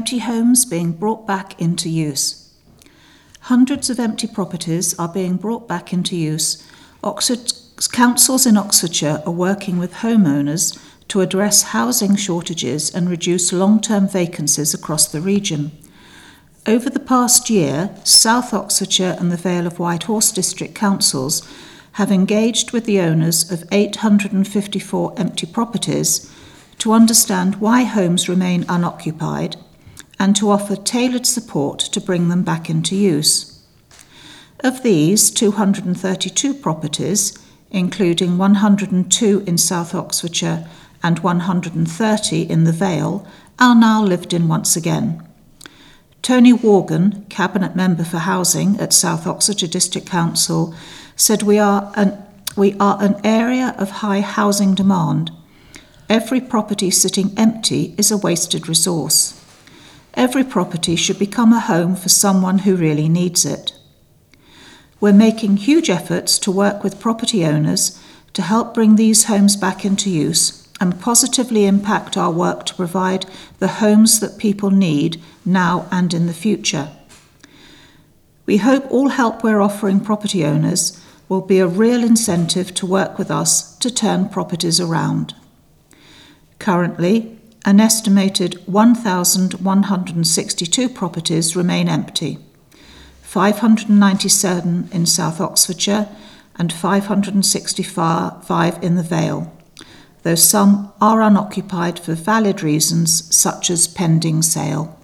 empty homes being brought back into use. Hundreds of empty properties are being brought back into use. Councils in Oxfordshire are working with homeowners to address housing shortages and reduce long-term vacancies across the region. Over the past year, South Oxfordshire and the Vale of Whitehorse District Councils have engaged with the owners of 854 empty properties to understand why homes remain unoccupied and to offer tailored support to bring them back into use. Of these, 232 properties, including 102 in South Oxfordshire and 130 in the Vale, are now lived in once again. Tony Worgan, Cabinet Member for Housing at South Oxfordshire District Council, said we are an area of high housing demand. Every property sitting empty is a wasted resource. Every property should become a home for someone who really needs it. We're making huge efforts to work with property owners to help bring these homes back into use and positively impact our work to provide the homes that people need now and in the future. We hope all help we're offering property owners will be a real incentive to work with us to turn properties around. Currently, an estimated 1,162 properties remain empty, 597 in South Oxfordshire and 565 in the Vale, though some are unoccupied for valid reasons such as pending sale.